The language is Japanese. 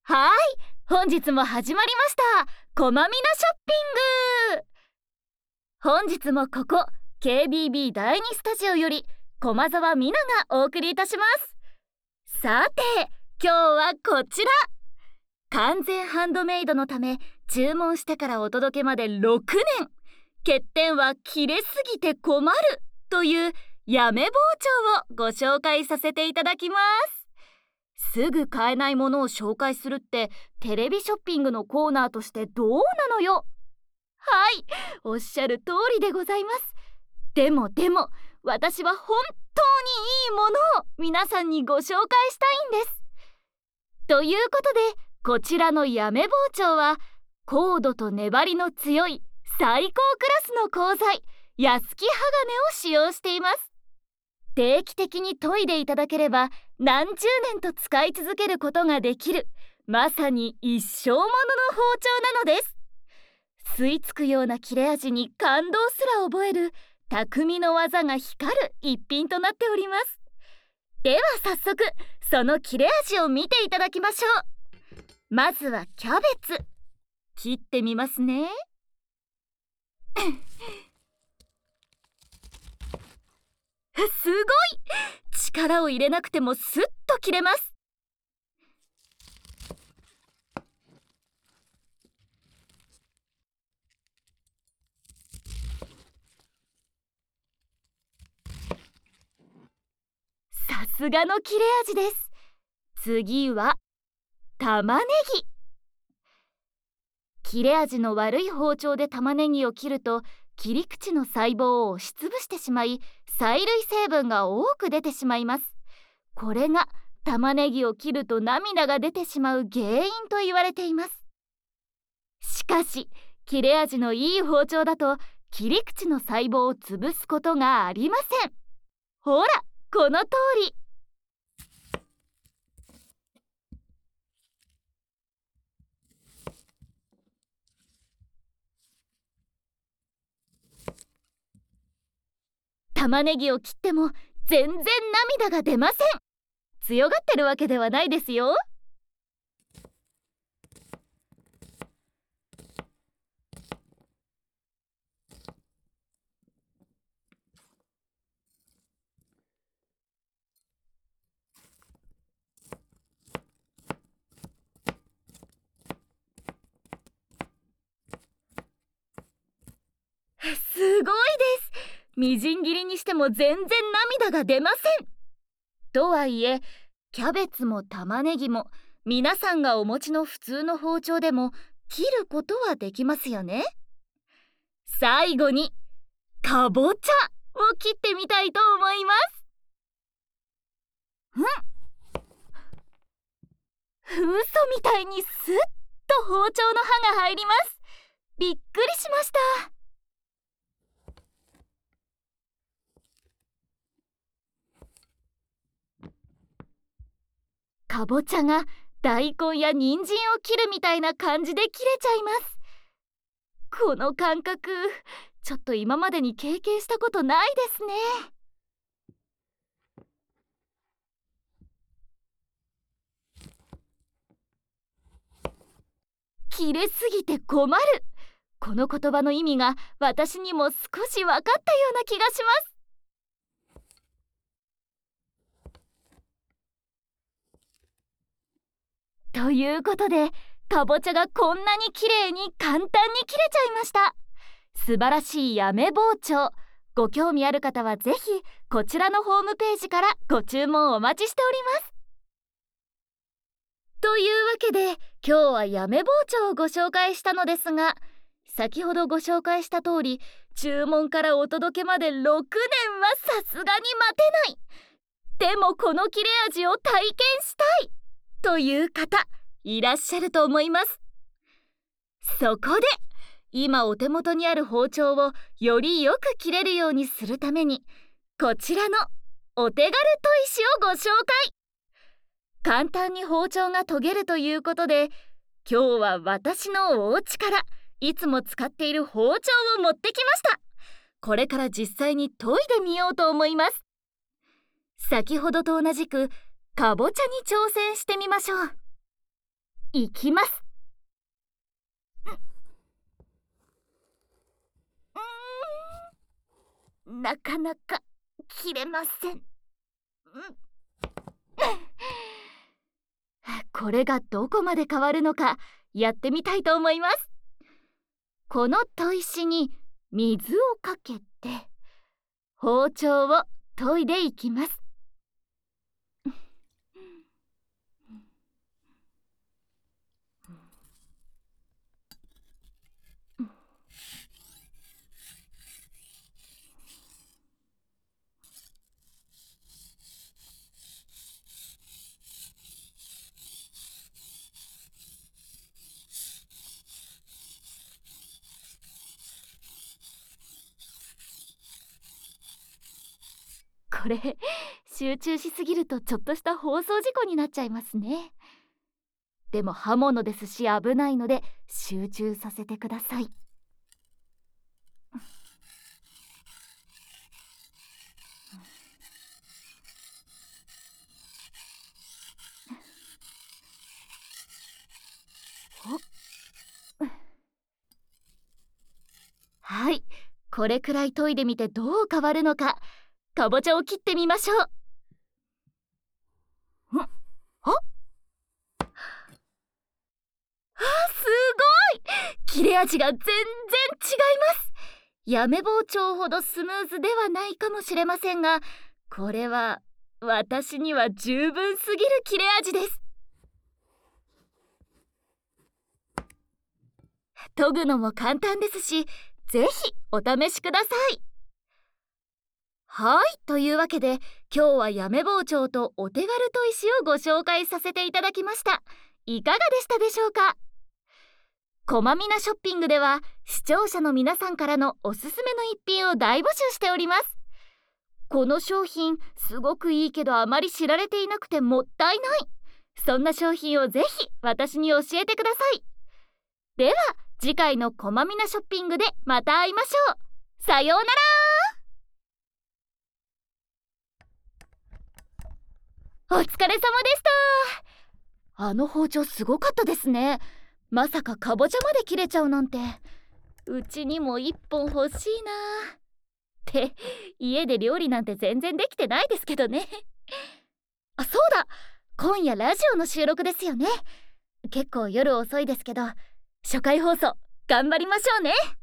はい、本日も始まりました。こまみなショッピング。本日もここ KBB 第2スタジオより駒沢美奈がお送りいたします。さて、今日はこちら。完全ハンドメイドのため注文してからお届けまで6年。欠点は切れすぎて困るというやめ包丁をご紹介させていただきます。すぐ買えないものを紹介するってテレビショッピングのコーナーとしてどうなのよ。はい、おっしゃる通りでございます。でも私は本当にいいものを皆さんにご紹介したいんです。ということで、こちらのやめ包丁は硬度と粘りの強い最高クラスの鋼材安木鋼を使用しています。定期的に研いでいただければ何十年と使い続けることができる、まさに一生ものの包丁なのです。吸い付くような切れ味に感動すら覚える匠の技が光る一品となっております。では早速その切れ味を見ていただきましょう。まずはキャベツ切ってみますね。すごい！力を入れなくてもスッと切れます。さすがの切れ味です。次は玉ねぎ。切れ味の悪い包丁で玉ねぎを切ると切り口の細胞を押しつぶしてしまい、催涙成分が多く出てしまいます。これが玉ねぎを切ると涙が出てしまう原因と言われています。しかし切れ味のいい包丁だと切り口の細胞を潰すことがありません。ほら、この通り。玉ねぎを切っても全然涙が出ません。強がってるわけではないですよ。すごいです。みじん切りにしても全然涙が出ません。とはいえキャベツも玉ねぎも皆さんがお持ちの普通の包丁でも切ることはできますよね。最後にかぼちゃを切ってみたいと思います。嘘みたいにスッと包丁の刃が入ります。びっくりしました。かぼちゃが大根や人参を切るみたいな感じで切れちゃいます。この感覚、ちょっと今までに経験したことないですね。切れすぎて困る。この言葉の意味が私にも少し分かったような気がします。ということで、かぼちゃがこんなに綺麗に簡単に切れちゃいました。素晴らしいやめ包丁。ご興味ある方はぜひこちらのホームページからご注文お待ちしております。というわけで今日はやめ包丁をご紹介したのですが、先ほどご紹介した通り注文からお届けまで6年はさすがに待てない。でもこの切れ味を体験したいという方いらっしゃると思います。そこで今お手元にある包丁をよりよく切れるようにするためにこちらのお手軽砥石をご紹介。簡単に包丁が研げるということで、今日は私のお家からいつも使っている包丁を持ってきました。これから実際に研いでみようと思います。先ほどと同じくかぼちゃに挑戦してみましょう。 いきます。なかなか切れません。これがどこまで変わるのかやってみたいと思います。この砥石に水をかけて包丁を研いでいきます。これ集中しすぎるとちょっとした放送事故になっちゃいますね。でも刃物ですし危ないので集中させてください。はい、これくらい研いでみてどう変わるのか、かぼちゃを切ってみましょう。すごい切れ味が全然違います。やめ包丁ほどスムーズではないかもしれませんが、これは私には十分すぎる切れ味です。研ぐのも簡単ですし、ぜひお試しください。はい、というわけで今日はやめ包丁とお手軽砥石をご紹介させていただきました。いかがでしたでしょうか。こまみなショッピングでは視聴者の皆さんからのおすすめの一品を大募集しております。この商品すごくいいけどあまり知られていなくてもったいない、そんな商品をぜひ私に教えてください。では次回のこまみなショッピングでまた会いましょう。さようなら。お疲れ様でした。あの包丁すごかったですね。まさかかぼちゃまで切れちゃうなんて。うちにも1本欲しいなって家で料理なんて全然できてないですけどね。あ、そうだ、今夜ラジオの収録ですよね。結構夜遅いですけど初回放送頑張りましょうね。